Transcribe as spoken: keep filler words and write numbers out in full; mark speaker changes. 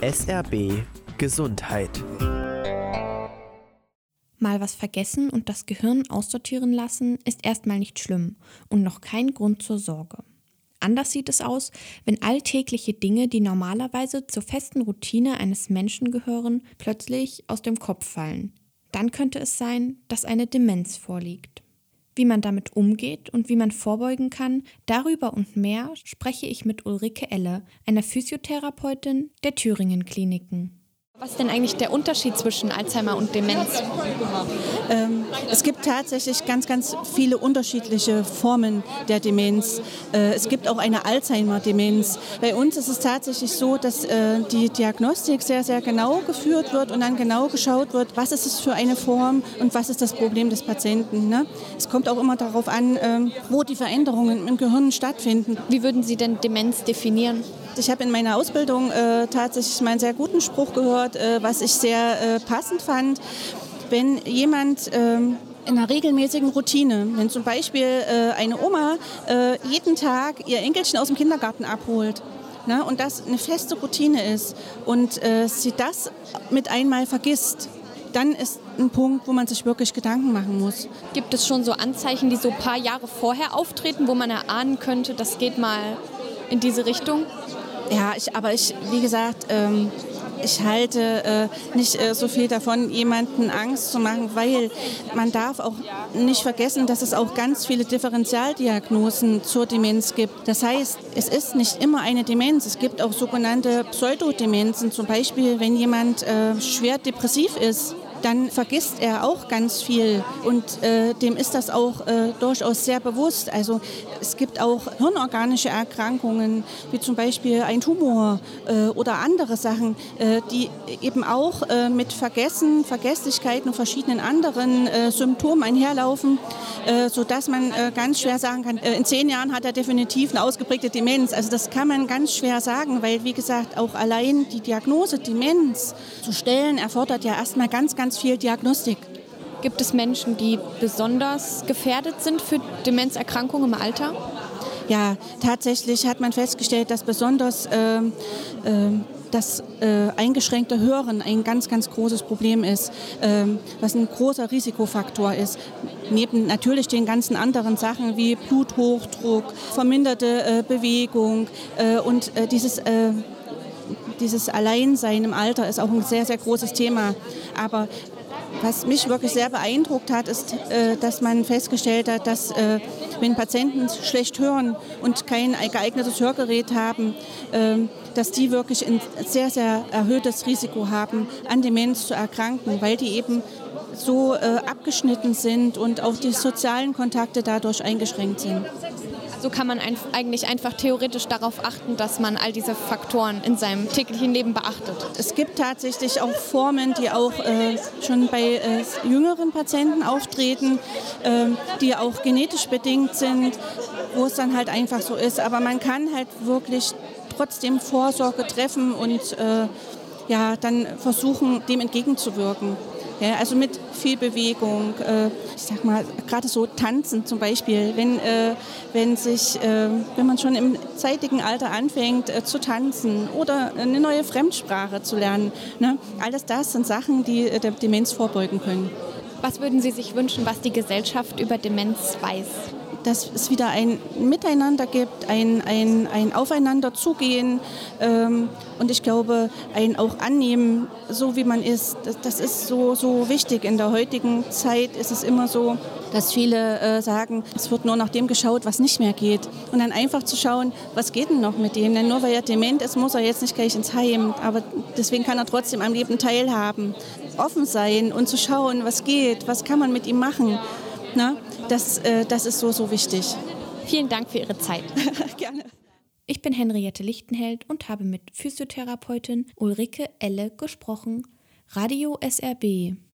Speaker 1: S R B Gesundheit.
Speaker 2: Mal was vergessen und das Gehirn aussortieren lassen, ist erstmal nicht schlimm und noch kein Grund zur Sorge. Anders sieht es aus, wenn alltägliche Dinge, die normalerweise zur festen Routine eines Menschen gehören, plötzlich aus dem Kopf fallen. Dann könnte es sein, dass eine Demenz vorliegt. Wie man damit umgeht und wie man vorbeugen kann, darüber und mehr spreche ich mit Ulrike Elle, einer Physiotherapeutin der Thüringen Kliniken. Was ist denn eigentlich der Unterschied zwischen Alzheimer und Demenz?
Speaker 3: Ähm, es gibt tatsächlich ganz, ganz viele unterschiedliche Formen der Demenz. Äh, es gibt auch eine Alzheimer-Demenz. Bei uns ist es tatsächlich so, dass äh, die Diagnostik sehr, sehr genau geführt wird und dann genau geschaut wird, was ist es für eine Form und was ist das Problem des Patienten. Ne? Es kommt auch immer darauf an, äh, wo die Veränderungen im Gehirn stattfinden.
Speaker 2: Wie würden Sie denn Demenz definieren?
Speaker 3: Ich habe in meiner Ausbildung äh, tatsächlich mal einen sehr guten Spruch gehört, äh, was ich sehr äh, passend fand. Wenn jemand äh, in einer regelmäßigen Routine, wenn zum Beispiel äh, eine Oma äh, jeden Tag ihr Enkelchen aus dem Kindergarten abholt, ne, und das eine feste Routine ist und äh, sie das mit einmal vergisst, dann ist ein Punkt, wo man sich wirklich Gedanken machen muss.
Speaker 2: Gibt es schon so Anzeichen, die so ein paar Jahre vorher auftreten, wo man erahnen könnte, das geht mal in diese Richtung?
Speaker 3: Ja, ich, aber ich, wie gesagt, ähm, ich halte äh, nicht äh, so viel davon, jemanden Angst zu machen, weil man darf auch nicht vergessen, dass es auch ganz viele Differentialdiagnosen zur Demenz gibt. Das heißt, es ist nicht immer eine Demenz. Es gibt auch sogenannte Pseudodemenzen. Zum Beispiel, wenn jemand äh, schwer depressiv ist, dann vergisst er auch ganz viel und äh, dem ist das auch äh, durchaus sehr bewusst. Also es gibt auch hirnorganische Erkrankungen, wie zum Beispiel ein Tumor äh, oder andere Sachen, äh, die eben auch äh, mit Vergessen, Vergesslichkeiten und verschiedenen anderen äh, Symptomen einherlaufen, äh, sodass man äh, ganz schwer sagen kann, äh, in zehn Jahren hat er definitiv eine ausgeprägte Demenz. Also das kann man ganz schwer sagen, weil wie gesagt auch allein die Diagnose Demenz zu stellen, erfordert ja erstmal ganz, ganz viel Diagnostik.
Speaker 2: Gibt es Menschen, die besonders gefährdet sind für Demenzerkrankungen im Alter?
Speaker 3: Ja, tatsächlich hat man festgestellt, dass besonders äh, äh, das äh, eingeschränkte Hören ein ganz, ganz großes Problem ist, äh, was ein großer Risikofaktor ist. Neben natürlich den ganzen anderen Sachen wie Bluthochdruck, verminderte äh, Bewegung äh, und äh, dieses äh, Dieses Alleinsein im Alter ist auch ein sehr, sehr großes Thema. Aber was mich wirklich sehr beeindruckt hat, ist, dass man festgestellt hat, dass wenn Patienten schlecht hören und kein geeignetes Hörgerät haben, dass die wirklich ein sehr, sehr erhöhtes Risiko haben, an Demenz zu erkranken, weil die eben so abgeschnitten sind und auch die sozialen Kontakte dadurch eingeschränkt sind.
Speaker 2: So kann man ein, eigentlich einfach theoretisch darauf achten, dass man all diese Faktoren in seinem täglichen Leben beachtet.
Speaker 3: Es gibt tatsächlich auch Formen, die auch äh, schon bei äh, jüngeren Patienten auftreten, äh, die auch genetisch bedingt sind, wo es dann halt einfach so ist. Aber man kann halt wirklich trotzdem Vorsorge treffen und äh, ja, dann versuchen, dem entgegenzuwirken. Ja, also mit viel Bewegung, äh, ich sag mal, gerade so Tanzen zum Beispiel, wenn, äh, wenn, sich, äh, wenn man schon im zeitigen Alter anfängt äh, zu tanzen oder eine neue Fremdsprache zu lernen, ne? Alles das sind Sachen, die äh, der Demenz vorbeugen können.
Speaker 2: Was würden Sie sich wünschen, was die Gesellschaft über Demenz weiß?
Speaker 3: Dass es wieder ein Miteinander gibt, ein, ein, ein Aufeinander-Zugehen ähm, und ich glaube, ein auch Annehmen, so wie man ist. Das, das ist so, so wichtig. In der heutigen Zeit ist es immer so, dass viele äh, sagen, es wird nur nach dem geschaut, was nicht mehr geht. Und dann einfach zu schauen, was geht denn noch mit dem? Denn nur weil er dement ist, muss er jetzt nicht gleich ins Heim. Aber deswegen kann er trotzdem am Leben teilhaben. Offen sein und zu schauen, was geht, was kann man mit ihm machen. Na, das, äh, das ist so, so wichtig.
Speaker 2: Vielen Dank für Ihre Zeit.
Speaker 3: Gerne.
Speaker 2: Ich bin Henriette Lichtenheld und habe mit Physiotherapeutin Ulrike Elle gesprochen. Radio S R B.